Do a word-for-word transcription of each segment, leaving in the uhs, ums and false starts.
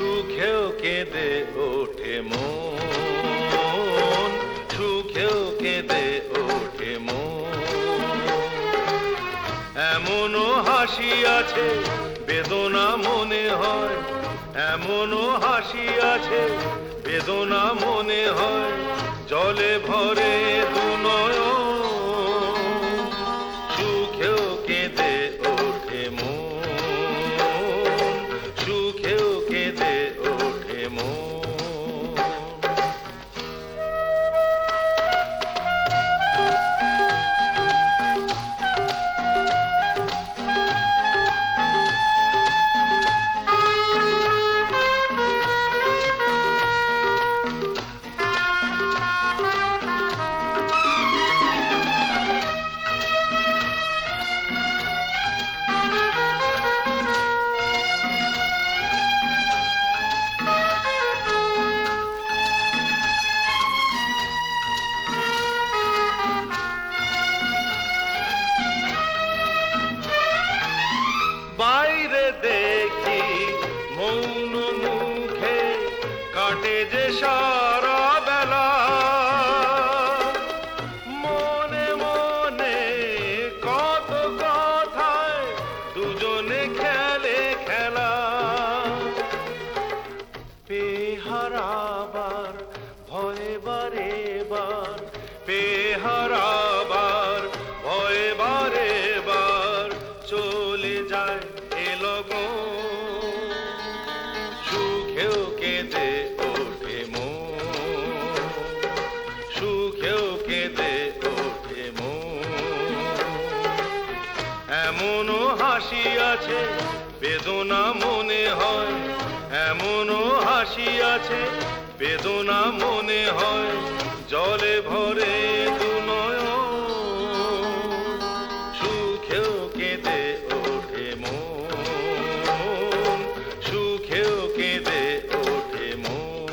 সুখেও কেঁদে ওঠে মন, সুখেও কেঁদে ওঠে মন। এমনও হাসি আছে বেদনা মনে হয়, এমনও হাসি আছে বেদনা মনে হয়, জলে ভরে দু নয়ন, সুখেও কেঁদে ওঠে মন, সুখেও কেঁদে ওঠে মন। বাইরে দেখি মৌন মুখে কাটে যে সারা বেলা, মনে মনে কত কথায় দুজনে খেলে খেলা। পেহারাবার ভয়ে বারে বার, পেহারাবার ভয়ে বারে বার, চলে যায় এ লগন, সুখেও কেঁদে ওঠে মন, সুখেও কেঁদে ওঠে মন। এমনও হাসি আছে বেদনা মনে হয়, এমনও হাসি আছে বেদনা মনে হয়, জলে ভরে দু নয়ন, সুখেও কেঁদে ওঠে মন, সুখেও কেঁদে ওঠে মন।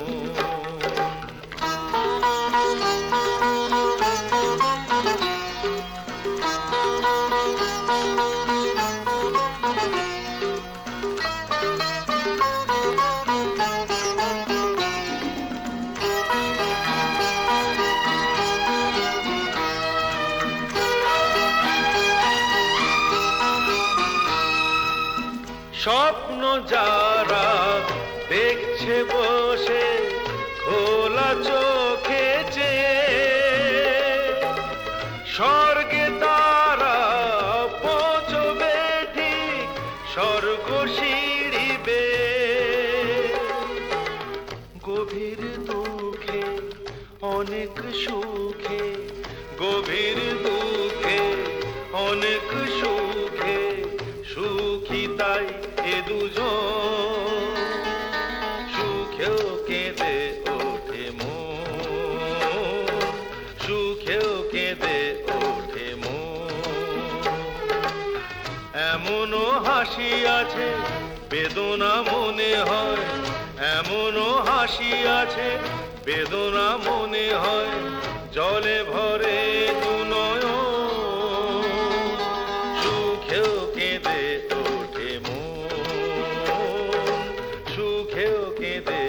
স্বপ্ন যারা দেখছে বসে খোলা চোখে চেয়ে, স্বর্গে তারা পৌঁছবে ঠিক স্বর্গ সিঁড়ি বেয়ে। গভীর দুঃখে অনেক সুখে, গভীর দুঃখে অনেক সুখে, সুখী তাই এ দুজন, সুখেও কেঁদে ওঠে মন, সুখেও কেঁদে ওঠে মন। এমনও হাসি আছে বেদনা মনে হয়, এমনও হাসি আছে বেদনা মনে হয়, জলে ভরে দু নয়ন, সুখেও কেঁদে ওঠে মন, সুখেও কেঁদে